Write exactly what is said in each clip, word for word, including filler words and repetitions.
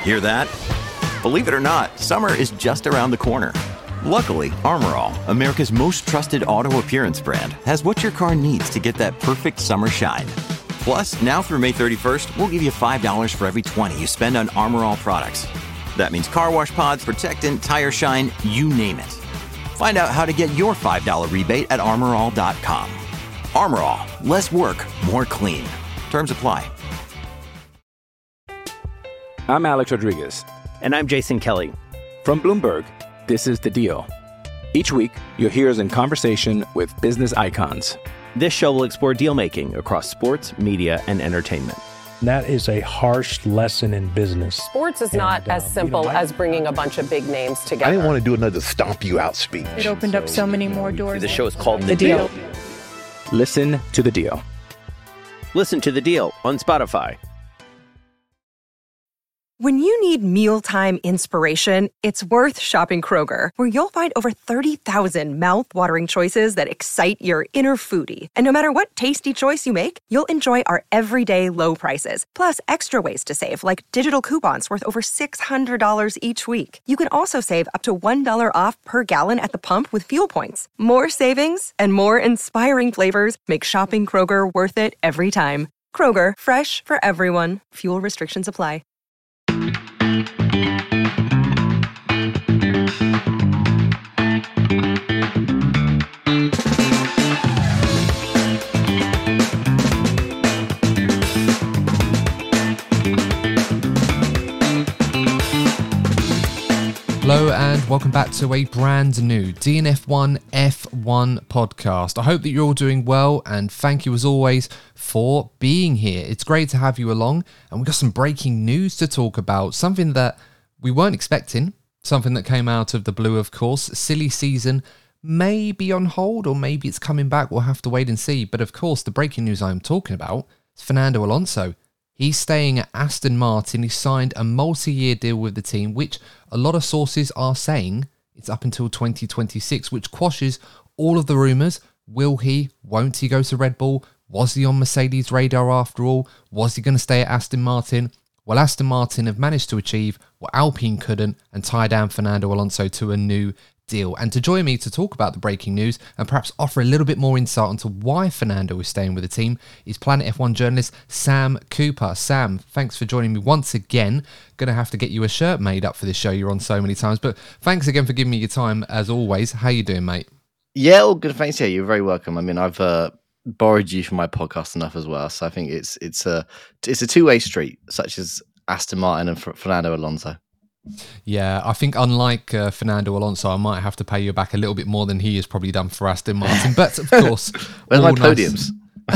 Hear that? Believe it or not, summer is just around the corner. Luckily, Armor All, America's most trusted auto appearance brand, has what your car needs to get that perfect summer shine. Plus, now through May thirty-first, we'll give you five dollars for every twenty you spend on Armor All products. That means car wash pods, protectant, tire shine, you name it. Find out how to get your five dollars rebate at armor all dot com. Armor All, less work, more clean. Terms apply. I'm Alex Rodriguez. And I'm Jason Kelly. From Bloomberg, this is The Deal. Each week, you'll hear us in conversation with business icons. This show will explore deal-making across sports, media, and entertainment. That is a harsh lesson in business. Sports is not and, as um, simple you know, I, as bringing a bunch of big names together. I didn't want to do another stomp you out speech. It opened so, up so many more doors. The show is called The, the deal. deal. Listen to The Deal. Listen to The Deal on Spotify. When you need mealtime inspiration, it's worth shopping Kroger, where you'll find over thirty thousand mouth-watering choices that excite your inner foodie. And no matter what tasty choice you make, you'll enjoy our everyday low prices, plus extra ways to save, like digital coupons worth over six hundred dollars each week. You can also save up to one dollar off per gallon at the pump with fuel points. More savings and more inspiring flavors make shopping Kroger worth it every time. Kroger, fresh for everyone. Fuel restrictions apply. Hello and welcome back to a brand new D N F one F one podcast. I hope that you're all doing well and thank you as always for being here. It's great to have you along and we've got some breaking news to talk about, something that we weren't expecting, something that came out of the blue of course. Silly season may be on hold or maybe it's coming back, we'll have to wait and see. But of course the breaking news I'm talking about is Fernando Alonso. He's staying at Aston Martin. He signed a multi-year deal with the team, which a lot of sources are saying it's up until twenty twenty-six, which quashes all of the rumours. Will he? Won't he go to Red Bull? Was he on Mercedes' radar after all? Was he going to stay at Aston Martin? Well, Aston Martin have managed to achieve what Alpine couldn't and tie down Fernando Alonso to a new deal. And to join me to talk about the breaking news and perhaps offer a little bit more insight into why Fernando is staying with the team is Planet F one journalist Sam Cooper. Sam, thanks for joining me once again. Going to have to get you a shirt made up for this show. You're on so many times, but thanks again for giving me your time as always. How you doing, mate? Yeah, all good. Thanks. Yeah, you're very welcome. I mean, I've uh, borrowed you for my podcast enough as well, so I think it's it's a it's a two way street, such as Aston Martin and Fernando Alonso. Yeah, I think unlike uh, Fernando Alonso, I might have to pay you back a little bit more than he has probably done for Aston Martin. But of course, where's my nice.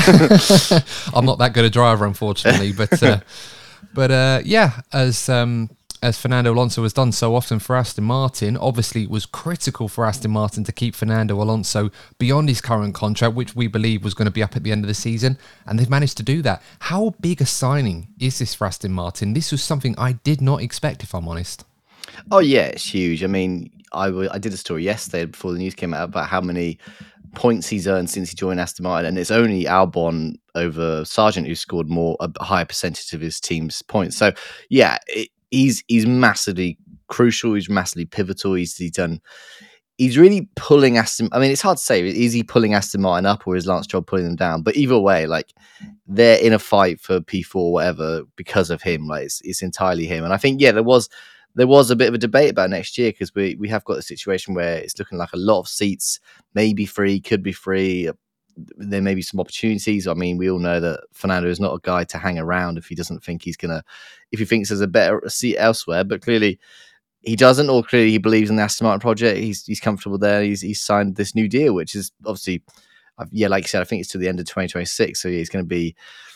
podiums? I'm not that good a driver, unfortunately. But uh, but uh, yeah, as um, as Fernando Alonso has done so often for Aston Martin, obviously it was critical for Aston Martin to keep Fernando Alonso beyond his current contract, which we believe was going to be up at the end of the season, and they've managed to do that. How big a signing is this for Aston Martin? This was something I did not expect, if I'm honest. Oh yeah, it's huge. I mean, I, w- I did a story yesterday before the news came out about how many points he's earned since he joined Aston Martin, and it's only Albon over Sargent who scored more a higher percentage of his team's points. So yeah, it, he's he's massively crucial. He's massively pivotal. He's he's done. He's really pulling Aston. I mean, it's hard to say. Is he pulling Aston Martin up, or is Lance Stroll pulling them down? But either way, like they're in a fight for P four, or whatever, because of him. Like it's, it's entirely him. And I think yeah, there was. There was a bit of a debate about next year because we, we have got a situation where it's looking like a lot of seats may be free, could be free. There may be some opportunities. I mean, we all know that Fernando is not a guy to hang around if he doesn't think he's going to, if he thinks there's a better seat elsewhere. But clearly he doesn't, or clearly he believes in the Aston Martin project. He's he's comfortable there. He's he's signed this new deal, which is obviously, yeah, like you said, I think it's to the end of twenty twenty-six. So yeah, he's going to be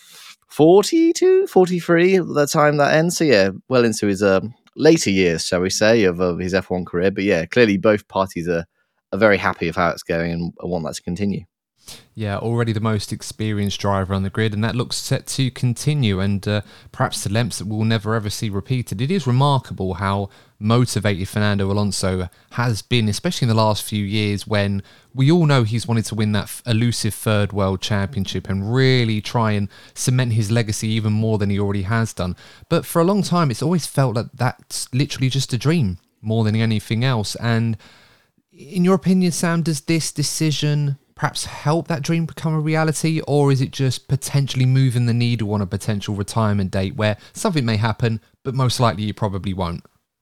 forty-two, forty-three at the time that ends. So yeah, well into his um, later years, shall we say, of, of his F one career. But yeah, clearly both parties are, are very happy of how it's going and want that to continue. Yeah, already the most experienced driver on the grid, and that looks set to continue, and uh, perhaps to lengths that we'll never ever see repeated. It is remarkable how motivated Fernando Alonso has been, especially in the last few years, when we all know he's wanted to win that f- elusive third world championship and really try and cement his legacy even more than he already has done. But for a long time, it's always felt that that's literally just a dream more than anything else. And in your opinion, Sam, does this decision perhaps help that dream become a reality, or is it just potentially moving the needle on a potential retirement date where something may happen, but most likely it probably won't?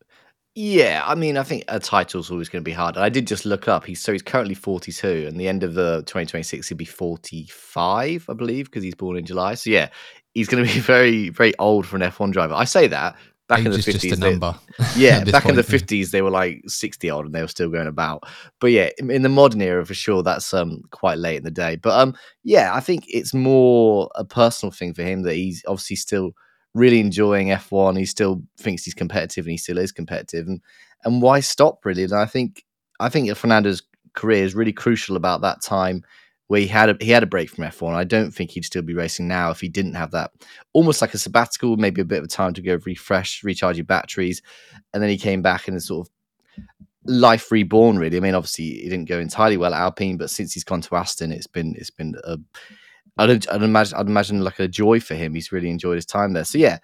Yeah, I mean, I think a title's always going to be hard. I did just look up. He's so he's currently forty-two, and the end of the twenty twenty-six he'll be forty-five, I believe, because he's born in July. So yeah, he's going to be very, very old for an F one driver. I say that. Back Age in the is fifties, just a they- number. yeah, at this back in point. the fifties, they were like sixty old and they were still going about. But yeah, in in the modern era, for sure, that's um quite late in the day. But um, yeah, I think it's more a personal thing for him that he's obviously still really enjoying F one. He still thinks he's competitive, and he still is competitive. And and why stop, really? And I think I think Fernando's career is really crucial about that time where he had a, he had a break from F one. I don't think he'd still be racing now if he didn't have that, almost like a sabbatical, maybe a bit of time to go refresh, recharge your batteries, and then he came back and is sort of life reborn. Really, I mean, obviously he didn't go entirely well at Alpine, but since he's gone to Aston, it's been it's been a I'd, I'd imagine I'd imagine like a joy for him. He's really enjoyed his time there. So yeah,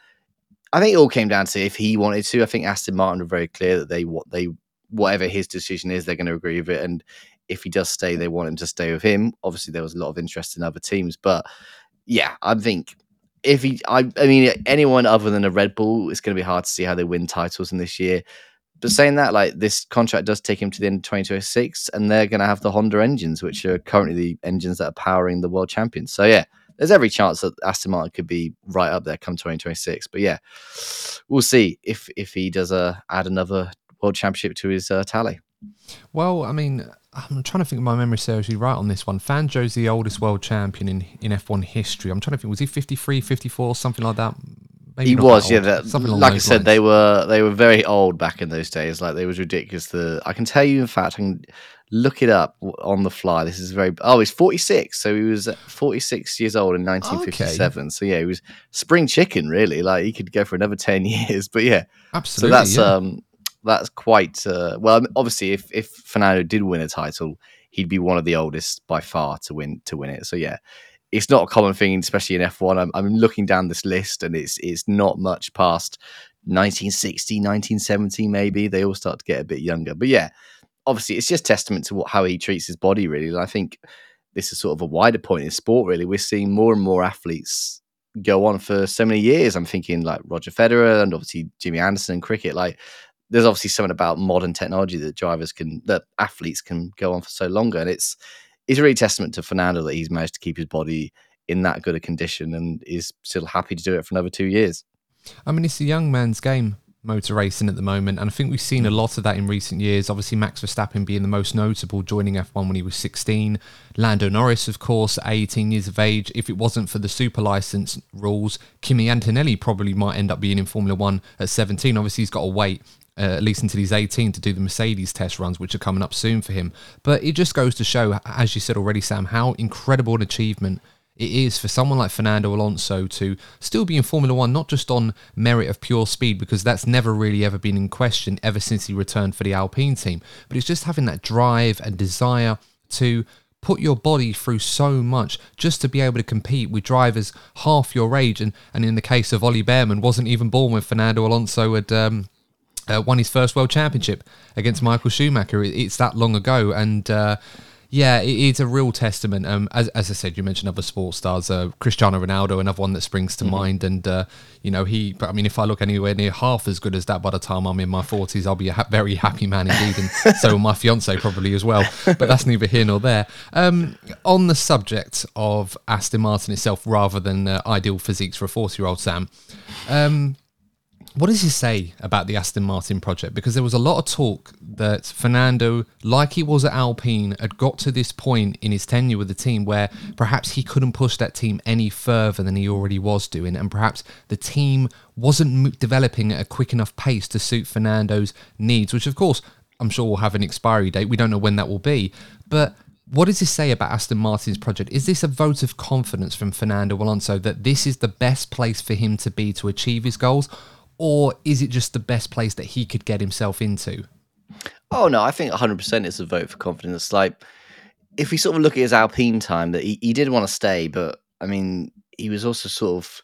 I think it all came down to if he wanted to. I think Aston Martin were very clear that they what they whatever his decision is, they're going to agree with it. And if he does stay, they want him to stay with him. Obviously, there was a lot of interest in other teams, but yeah, I think if he, I, I mean, anyone other than a Red Bull, it's going to be hard to see how they win titles in this year. But saying that, like this contract does take him to the end of twenty twenty-six, and they're going to have the Honda engines, which are currently the engines that are powering the world champions. So yeah, there's every chance that Aston Martin could be right up there come twenty twenty-six. But yeah, we'll see if if he does uh, add another world championship to his uh, tally. Well, I mean, I'm trying to think of my memory seriously right on this one. Fangio's the oldest world champion in, in F one history. I'm trying to think, was he fifty-three, fifty-four, something like that? Maybe he not was, that yeah. old. That, Something along like I those said, lines. they were they were very old back in those days. Like, they was ridiculous. The I can tell you, in fact, I can look it up on the fly. This is very. Oh, he's forty-six. So he was forty-six years old in nineteen fifty-seven. Okay. So yeah, he was spring chicken, really. Like, he could go for another ten years. But yeah, absolutely. So that's yeah. um that's quite uh, well. Obviously, if if Fernando did win a title, he'd be one of the oldest by far to win to win it. So yeah. It's not a common thing, especially in F one. I'm, I'm looking down this list, and it's it's not much past nineteen sixty, nineteen seventy, maybe. They all start to get a bit younger. But yeah, obviously, it's just testament to what, how he treats his body, really. And I think this is sort of a wider point in sport, really. We're seeing more and more athletes go on for so many years. I'm thinking like Roger Federer and obviously Jimmy Anderson in cricket. Like, there's obviously something about modern technology that drivers can, that athletes can go on for so longer. And it's, It's really testament to Fernando that he's managed to keep his body in that good a condition and is still happy to do it for another two years. I mean, it's a young man's game, motor racing at the moment, and I think we've seen a lot of that in recent years. Obviously, Max Verstappen being the most notable, joining F one when he was sixteen. Lando Norris, of course, at eighteen years of age. If it wasn't for the super license rules, Kimi Antonelli probably might end up being in Formula One at seventeen. Obviously, he's got to wait Uh, at least until he's eighteen to do the Mercedes test runs, which are coming up soon for him. But it just goes to show, as you said already, Sam, how incredible an achievement it is for someone like Fernando Alonso to still be in Formula One, not just on merit of pure speed, because that's never really ever been in question ever since he returned for the Alpine team, but it's just having that drive and desire to put your body through so much just to be able to compete with drivers half your age. And, and in the case of Ollie Behrman, wasn't even born when Fernando Alonso had um, uh, won his first world championship against Michael Schumacher. It, it's that long ago. And uh, yeah, it, it's a real testament. Um, as, as I said, you mentioned other sports stars, uh, Cristiano Ronaldo, another one that springs to mm-hmm. mind. And, uh, you know, he, but I mean, if I look anywhere near half as good as that by the time I'm in my forties, I'll be a ha- very happy man indeed. And so will my fiance probably as well. But that's neither here nor there. Um, on the subject of Aston Martin itself, rather than uh, ideal physiques for a forty-year-old, Sam, um, what does he say about the Aston Martin project? Because there was a lot of talk that Fernando, like he was at Alpine, had got to this point in his tenure with the team where perhaps he couldn't push that team any further than he already was doing, and perhaps the team wasn't developing at a quick enough pace to suit Fernando's needs, which of course I'm sure will have an expiry date. We don't know when that will be, but What does this say about Aston Martin's project? Is this a vote of confidence from Fernando Alonso that this is the best place for him to be to achieve his goals? Or is it just the best place that he could get himself into? Oh, no, I think one hundred percent it's a vote for confidence. Like, if we sort of look at his Alpine time, that he, he did want to stay, but, I mean, he was also sort of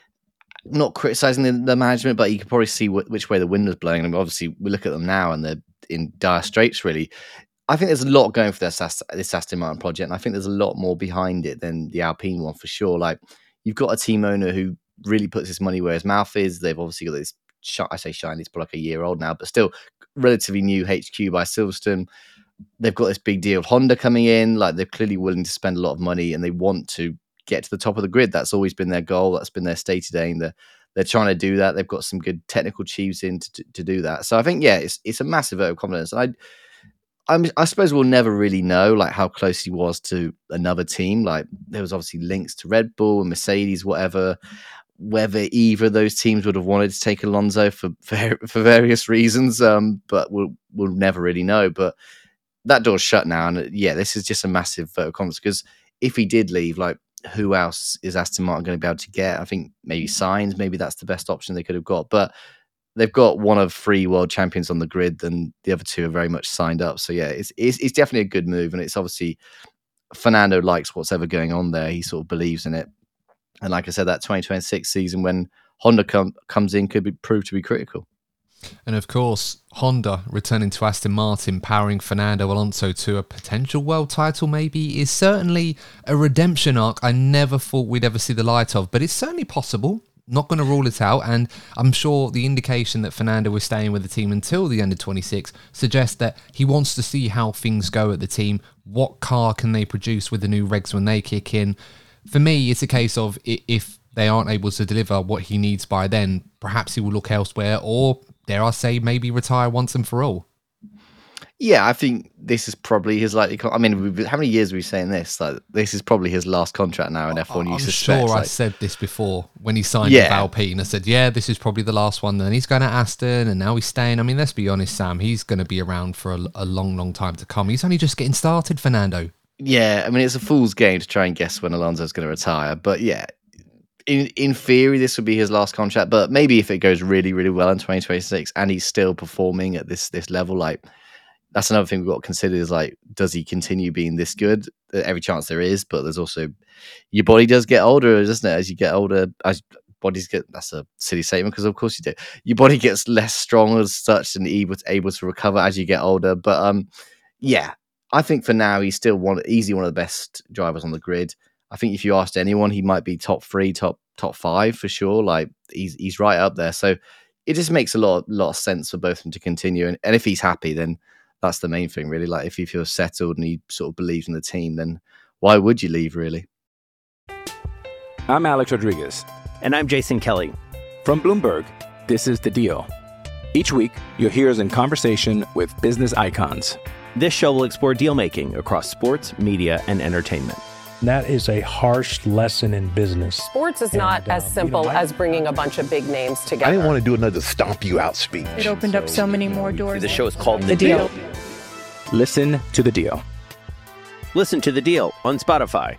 not criticising the, the management, but you could probably see wh- which way the wind was blowing. And obviously, we look at them now and they're in dire straits, really. I think there's a lot going for this, this Aston Martin project, and I think there's a lot more behind it than the Alpine one for sure. Like, you've got a team owner who really puts his money where his mouth is. They've obviously got this, sh- I say shiny, it's probably like a year old now, but still relatively new H Q by Silverstone. They've got this big deal of Honda coming in. Like, they're clearly willing to spend a lot of money and they want to get to the top of the grid. That's always been their goal. That's been their stated aim. They're, they're trying to do that. They've got some good technical chiefs in to, to, to do that. So I think, yeah, it's it's a massive vote of confidence. And I I'm, I suppose we'll never really know like how close he was to another team. Like, there was obviously links to Red Bull and Mercedes, whatever. Whether either of those teams would have wanted to take Alonso for for, for various reasons, um, but we'll we'll never really know. But that door's shut now, and yeah, this is just a massive vote of confidence. Because if he did leave, like, who else is Aston Martin going to be able to get? I think maybe Sainz, maybe that's the best option they could have got, but they've got one of three world champions on the grid, and the other two are very much signed up. So yeah, it's, it's it's definitely a good move, and it's obviously Fernando likes what's ever going on there. He sort of believes in it, and like I said, that twenty twenty-six season when Honda com- comes in could be proved to be critical. And of course, Honda returning to Aston Martin, powering Fernando Alonso to a potential world title maybe, is certainly a redemption arc I never thought we'd ever see the light of, but it's certainly possible. Not going to rule it out, and I'm sure the indication that Fernando was staying with the team until the end of twenty-six suggests that he wants to see how things go at the team. What car can they produce with the new regs when they kick in? For me, it's a case of if they aren't able to deliver what he needs by then, perhaps he will look elsewhere, or dare I say, maybe retire once and for all. Yeah, I think this is probably his likely. Con- I mean, we've, how many years are we saying this? Like, this is probably his last contract now in F one. You I'm suspect, sure like, I said this before when he signed Yeah. with Alpine. I said, yeah, this is probably the last one. Then he's going to Aston, and now he's staying. I mean, let's be honest, Sam. He's going to be around for a, a long, long time to come. He's only just getting started, Fernando. Yeah, I mean, it's a fool's game to try and guess when Alonso's going to retire. But yeah, in in theory, this would be his last contract. But maybe if it goes really, really well in twenty twenty-six and he's still performing at this this level, like, that's another thing we've got to consider is, like, does he continue being this good? Every chance there is, but there's also, your body does get older, doesn't it? As you get older, as bodies get, that's a silly statement because of course you do. Your body gets less strong as such and able to, able to recover as you get older. But um, yeah, I think for now he's still one, easily one of the best drivers on the grid. I think if you asked anyone, he might be top three, top top five for sure. Like, he's he's right up there. So it just makes a lot lot of sense for both of them to continue. And, and if he's happy, then that's the main thing, really. Like, if he feels settled and he sort of believes in the team, then why would you leave, really? I'm Alex Rodriguez. And I'm Jason Kelly. From Bloomberg, this is The Deal. Each week, you'll hear us in conversation with business icons. This show will explore deal making across sports, media, and entertainment. That is a harsh lesson in business. Sports is And, not as um, simple you know, I- as bringing a bunch of big names I together. didn't want to do another stomp you out speech. It opened up so many more doors. The show is called The The Deal. Deal. Listen to The Deal. Listen to The Deal on Spotify.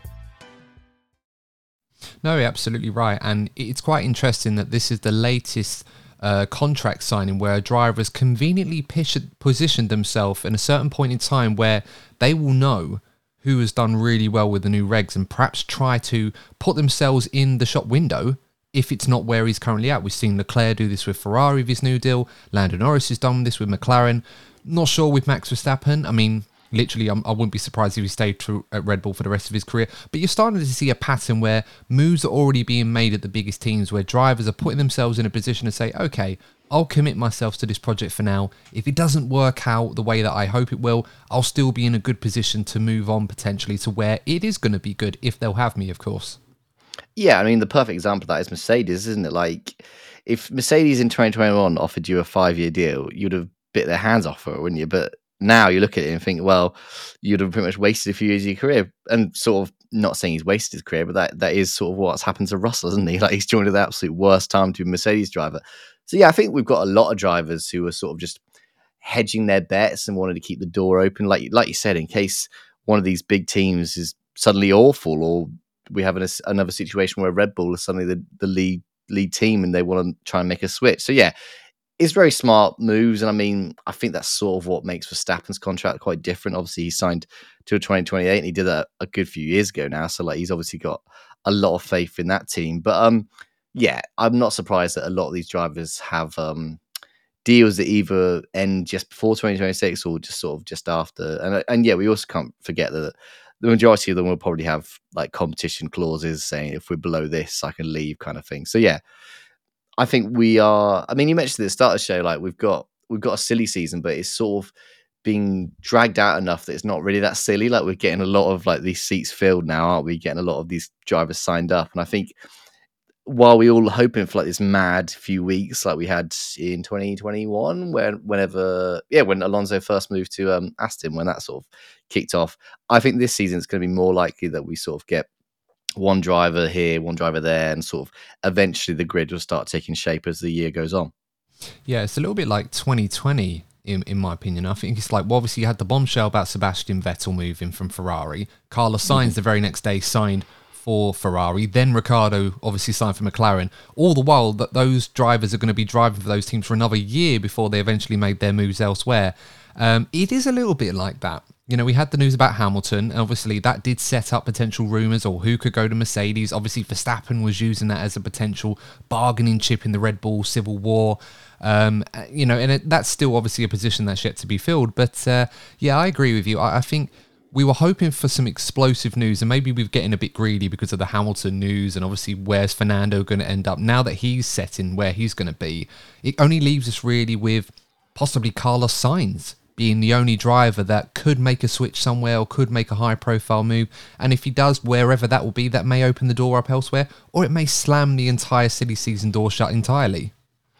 No, you're absolutely right. And it's quite interesting that this is the latest uh, contract signing where drivers conveniently pitch- positioned themselves in a certain point in time where they will know who has done really well with the new regs and perhaps try to put themselves in the shop window if it's not where he's currently at. We've seen Leclerc do this with Ferrari with his new deal. Lando Norris has done this with McLaren. Not sure with Max Verstappen. I mean, literally, I'm, I wouldn't be surprised if he stayed to, at Red Bull for the rest of his career. But you're starting to see a pattern where moves are already being made at the biggest teams, where drivers are putting themselves in a position to say, okay, I'll commit myself to this project for now. If it doesn't work out the way that I hope it will, I'll still be in a good position to move on potentially to where it is going to be good, if they'll have me, of course. Yeah, I mean, the perfect example of that is Mercedes, isn't it? Like, if Mercedes in twenty twenty-one offered you a five-year deal, you'd have bit their hands off for it, wouldn't you? But now you look at it and think, well, you'd have pretty much wasted a few years of your career. And sort of, not saying he's wasted his career, but that, that is sort of what's happened to Russell, isn't he? Like, he's joined at the absolute worst time to be a Mercedes driver. So yeah, I think we've got a lot of drivers who are sort of just hedging their bets and wanted to keep the door open, like like you said, in case one of these big teams is suddenly awful, or we have an, another situation where Red Bull is suddenly the, the lead lead team and they want to try and make a switch. So yeah, it's very smart moves. And I mean, I think that's sort of what makes Verstappen's contract quite different. Obviously, he signed till twenty twenty-eight and he did that a good few years ago now. So like, he's obviously got a lot of faith in that team. But um, yeah, I'm not surprised that a lot of these drivers have um, deals that either end just before twenty twenty-six or just sort of just after. And and yeah, we also can't forget that the majority of them will probably have like competition clauses saying if we're below this, I can leave, kind of thing. So yeah, I think we are. I mean, you mentioned at the start of the show, like we've got we've got a silly season, but it's sort of being dragged out enough that it's not really that silly. Like we're getting a lot of like these seats filled now, aren't we? Getting a lot of these drivers signed up, and I think while we all hoping for like this mad few weeks like we had in twenty twenty-one, where whenever yeah when Alonso first moved to um, Aston, when that sort of kicked off, I think this season it's going to be more likely that we sort of get one driver here, one driver there, and sort of eventually the grid will start taking shape as the year goes on. Yeah, it's a little bit like twenty twenty in, in my opinion. I think it's like, well, obviously you had the bombshell about Sebastian Vettel moving from Ferrari. Carlos Sainz mm-hmm. the very next day signed for Ferrari, then Ricciardo obviously signed for McLaren. All the while that those drivers are going to be driving for those teams for another year before they eventually made their moves elsewhere. Um, it is a little bit like that. You know, we had the news about Hamilton, and obviously that did set up potential rumours or who could go to Mercedes. Obviously Verstappen was using that as a potential bargaining chip in the Red Bull civil war. Um, you know, and it, that's still obviously a position that's yet to be filled. But uh, yeah, I agree with you. I, I think we were hoping for some explosive news, and maybe we're getting a bit greedy because of the Hamilton news, and obviously where's Fernando going to end up now that he's set in where he's going to be. It only leaves us really with possibly Carlos Sainz being the only driver that could make a switch somewhere or could make a high-profile move. And if he does, wherever that will be, that may open the door up elsewhere, or it may slam the entire silly season door shut entirely.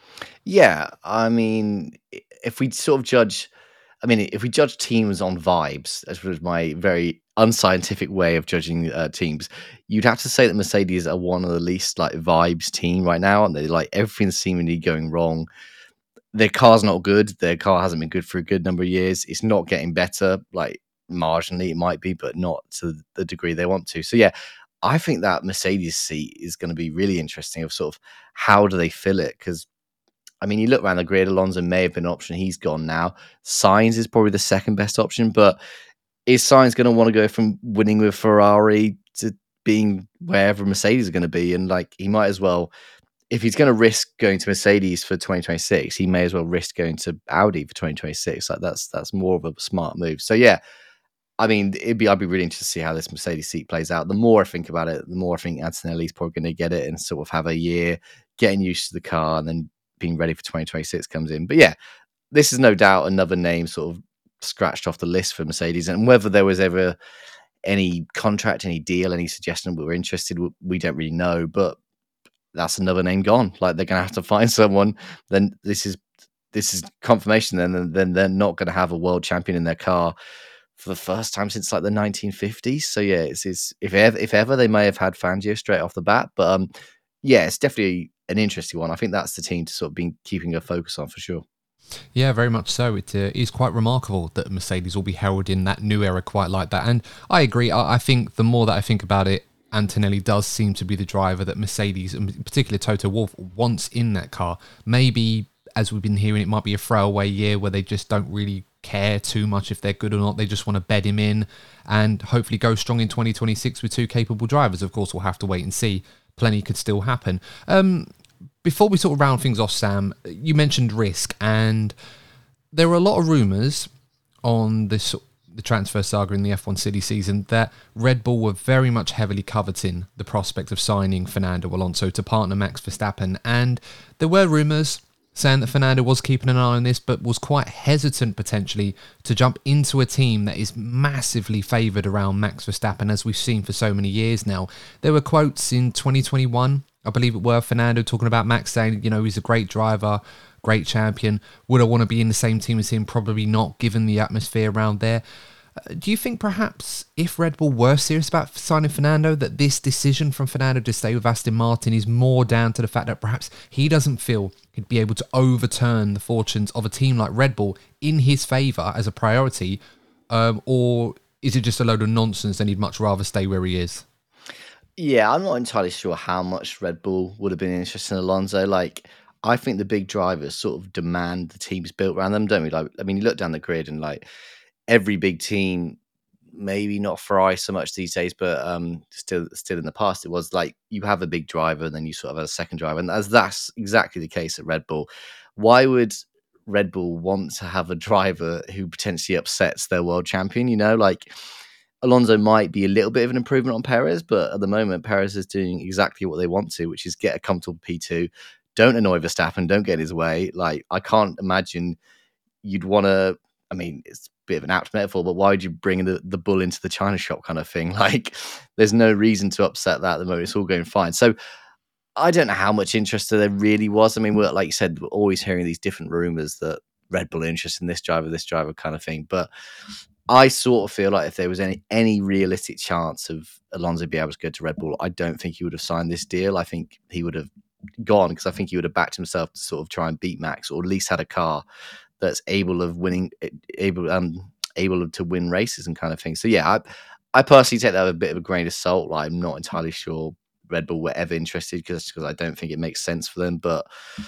Yeah, I mean, if we sort of judge... I mean, if we judge teams on vibes, as was my very unscientific way of judging uh, teams, you'd have to say that Mercedes are one of the least like vibes team right now, and they like everything's seemingly going wrong. Their car's not good. Their car hasn't been good for a good number of years. It's not getting better, like marginally it might be, but not to the degree they want to. So yeah, I think that Mercedes seat is going to be really interesting of sort of how do they fill it? Because I mean, you look around the grid, Alonso may have been an option. He's gone now. Sainz is probably the second best option, but is Sainz going to want to go from winning with Ferrari to being wherever Mercedes are going to be? And like, he might as well, if he's going to risk going to Mercedes for twenty twenty-six, he may as well risk going to Audi for twenty twenty-six. Like that's that's more of a smart move. So yeah, I mean, it'd be I'd be really interested to see how this Mercedes seat plays out. The more I think about it, the more I think Antonelli's probably going to get it and sort of have a year getting used to the car and then being ready for twenty twenty-six comes in. But yeah, this is no doubt another name sort of scratched off the list for Mercedes. And whether there was ever any contract, any deal, any suggestion we were interested, we don't really know. But that's another name gone. Like they're going to have to find someone. Then this is this is confirmation. Then then they're not going to have a world champion in their car for the first time since like the nineteen fifties. So yeah, it's, it's if ever if ever they may have had Fangio straight off the bat. But um, yeah, it's definitely an interesting one. I think that's the team to sort of be keeping a focus on for sure. Yeah, very much so. It uh, is quite remarkable that Mercedes will be held in that new era quite like that. And I agree. I, I think the more that I think about it, Antonelli does seem to be the driver that Mercedes, and particularly Toto Wolff, wants in that car. Maybe, as we've been hearing, it might be a throwaway year where they just don't really care too much if they're good or not. They just want to bed him in and hopefully go strong in twenty twenty-six with two capable drivers. Of course, we'll have to wait and see. Plenty could still happen. Um, before we sort of round things off, Sam, you mentioned risk, and there were a lot of rumours on this the transfer saga in the F one silly season that Red Bull were very much heavily coveting the prospect of signing Fernando Alonso to partner Max Verstappen, and there were rumours saying that Fernando was keeping an eye on this, but was quite hesitant potentially to jump into a team that is massively favoured around Max Verstappen, as we've seen for so many years now. There were quotes in twenty twenty-one, I believe it were, Fernando talking about Max saying, you know, he's a great driver, great champion. Would I want to be in the same team as him? Probably not, given the atmosphere around there. Uh, do you think perhaps if Red Bull were serious about signing Fernando, that this decision from Fernando to stay with Aston Martin is more down to the fact that perhaps he doesn't feel he'd be able to overturn the fortunes of a team like Red Bull in his favour as a priority, um, or is it just a load of nonsense and he'd much rather stay where he is? Yeah, I'm not entirely sure how much Red Bull would have been interested in Alonso. Like, I think the big drivers sort of demand the teams built around them, don't we? Like, I mean, you look down the grid and like every big team, maybe not Ferrari so much these days, but um, still, still in the past, it was like you have a big driver and then you sort of have a second driver, and as that's exactly the case at Red Bull. Why would Red Bull want to have a driver who potentially upsets their world champion? You know, like. Alonso might be a little bit of an improvement on Perez, but at the moment, Perez is doing exactly what they want to, which is get a comfortable P two. Don't annoy Verstappen. Don't get in his way. Like, I can't imagine you'd want to, I mean, it's a bit of an apt metaphor, but why would you bring the, the bull into the china shop kind of thing? Like, there's no reason to upset that at the moment. It's all going fine. So I don't know how much interest there really was. I mean, we're, like you said, we're always hearing these different rumors that Red Bull are interested in this driver, this driver kind of thing. But I sort of feel like if there was any any realistic chance of Alonso being able to go to Red Bull, I don't think he would have signed this deal. I think he would have gone because I think he would have backed himself to sort of try and beat Max, or at least had a car that's able of winning, able um able to win races and kind of thing. So yeah, I I personally take that with a bit of a grain of salt. Like, I'm not entirely sure Red Bull were ever interested because because I don't think it makes sense for them, but.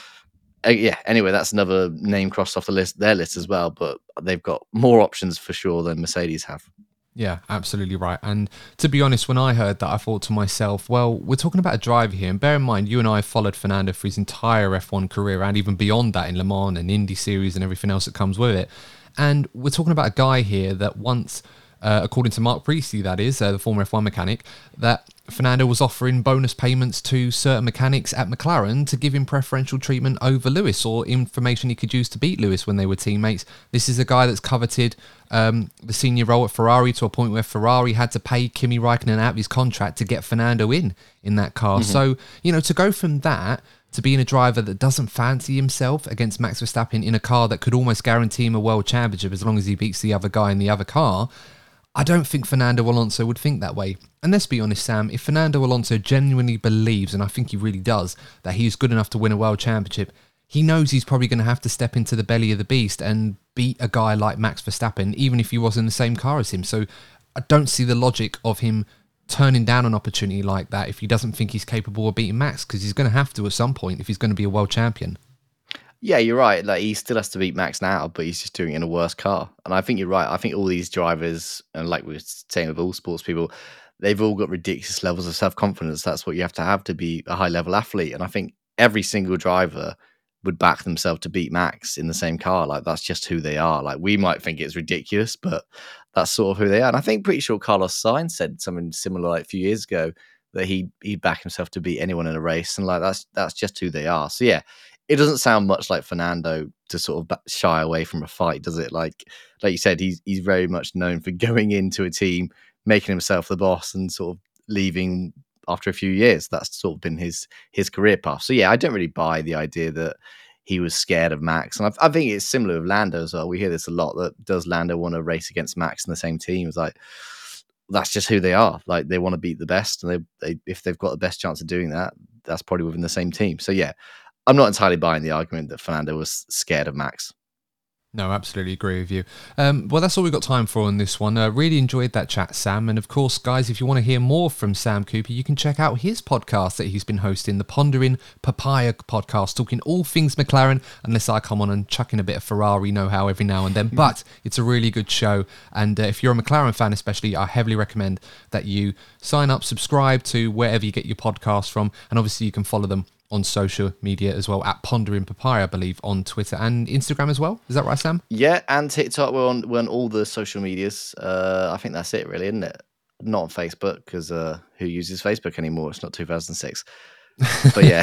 Uh, yeah, anyway, that's another name crossed off the list, their list as well, but they've got more options for sure than Mercedes have. Yeah, absolutely right. And to be honest, when I heard that, I thought to myself, well, we're talking about a driver here, and bear in mind, you and I have followed Fernando for his entire F one career and even beyond that in Le Mans and Indy Series and everything else that comes with it. And we're talking about a guy here that once, uh, according to Mark Priestley, that is, uh, the former F one mechanic, that Fernando was offering bonus payments to certain mechanics at McLaren to give him preferential treatment over Lewis, or information he could use to beat Lewis when they were teammates. This is a guy that's coveted um, the senior role at Ferrari to a point where Ferrari had to pay Kimi Raikkonen out of his contract to get Fernando in in that car. Mm-hmm. So, you know, to go from that to being a driver that doesn't fancy himself against Max Verstappen in a car that could almost guarantee him a world championship as long as he beats the other guy in the other car, I don't think Fernando Alonso would think that way. And let's be honest, Sam, if Fernando Alonso genuinely believes, and I think he really does, that he's good enough to win a world championship, he knows he's probably going to have to step into the belly of the beast and beat a guy like Max Verstappen, even if he was in the same car as him. So I don't see the logic of him turning down an opportunity like that if he doesn't think he's capable of beating Max, because he's going to have to at some point if he's going to be a world champion. Yeah, you're right. Like, he still has to beat Max now, but he's just doing it in a worse car. And I think you're right. I think all these drivers, and like we were saying with all sports people, they've all got ridiculous levels of self-confidence. That's what you have to have to be a high-level athlete. And I think every single driver would back themselves to beat Max in the same car. Like, that's just who they are. Like, we might think it's ridiculous, but that's sort of who they are. And I think pretty sure Carlos Sainz said something similar like a few years ago, that he he'd back himself to beat anyone in a race. And like, that's that's just who they are. So yeah, it doesn't sound much like Fernando to sort of shy away from a fight, does it? Like, like you said, he's he's very much known for going into a team, making himself the boss, and sort of leaving after a few years. That's sort of been his his career path. So yeah, I don't really buy the idea that he was scared of Max. And I, I think it's similar with Lando as well. We hear this a lot. That does Lando want to race against Max in the same team? It's like, that's just who they are. Like, they want to beat the best, and they, they if they've got the best chance of doing that, that's probably within the same team. So yeah, I'm not entirely buying the argument that Fernando was scared of Max. No, absolutely agree with you. Um, well, that's all we've got time for on this one. I uh, really enjoyed that chat, Sam. And of course, guys, if you want to hear more from Sam Cooper, you can check out his podcast that he's been hosting, the Pondering Papaya podcast, talking all things McLaren, unless I come on and chuck in a bit of Ferrari know-how every now and then. But it's a really good show. And uh, if you're a McLaren fan especially, I heavily recommend that you sign up, subscribe to wherever you get your podcasts from. And obviously, you can follow them on social media as well, at Pondering Papaya, I believe, on Twitter and Instagram as well. Is that right, Sam? Yeah, and TikTok. We're on, we're on all the social medias. Uh, I think that's it, really, isn't it? Not on Facebook, because uh, who uses Facebook anymore? It's not two thousand six. But yeah,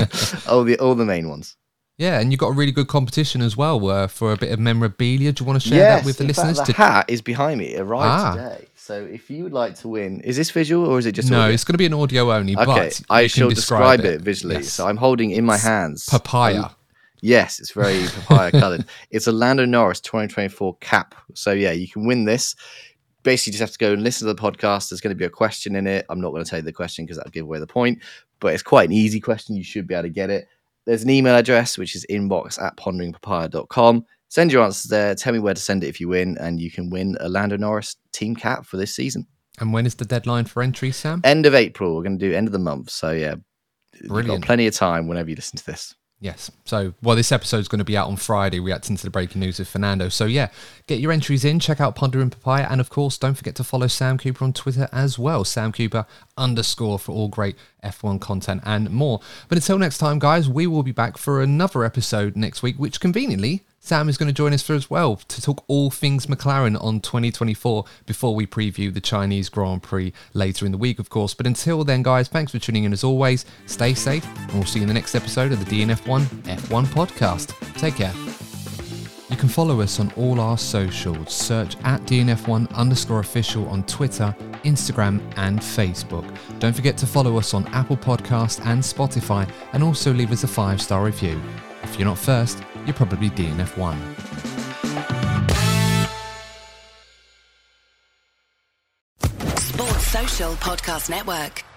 all the all the main ones. Yeah, and you've got a really good competition as well uh, for a bit of memorabilia. Do you want to share yes, that with the in listeners? Fact, the to... hat is behind me. It arrived ah. today. So if you would like to win, is this visual or is it just no? audio? It's going to be an audio only. Okay, but I you shall can describe, describe it, visually. Yes. So I'm holding in my hands papaya. Um, yes, it's very papaya coloured. It's a Lando Norris twenty twenty-four cap. So yeah, you can win this. Basically, you just have to go and listen to the podcast. There's going to be a question in it. I'm not going to tell you the question because that'll give away the point. But it's quite an easy question. You should be able to get it. there's an email address, which is inbox at pondering papaya dot com. Send your answers there. Tell me where to send it if you win, and you can win a Lando Norris team cap for this season. And when is the deadline for entry, Sam? End of April. We're going to do end of the month. So, yeah, Brilliant. You've got plenty of time whenever you listen to this. Yes. So, well, this episode's going to be out on Friday, reacting to the breaking news of Fernando. So, yeah, get your entries in. Check out Pondering Papaya. And, of course, don't forget to follow Sam Cooper on Twitter as well. Sam Cooper underscore for all great F one content and more. But until next time, guys, we will be back for another episode next week, which conveniently Sam is going to join us for as well to talk all things McLaren on twenty twenty-four before we preview the Chinese Grand Prix later in the week, of course. But until then, guys, thanks for tuning in as always. Stay safe, and we'll see you in the next episode of the D N F one F one podcast. Take care. You can follow us on all our socials. Search at D N F one underscore official on Twitter, Instagram, and Facebook. Don't forget to follow us on Apple Podcasts and Spotify, and also leave us a five-star review. If you're not first, you're probably D N F one. Sports Social Podcast Network.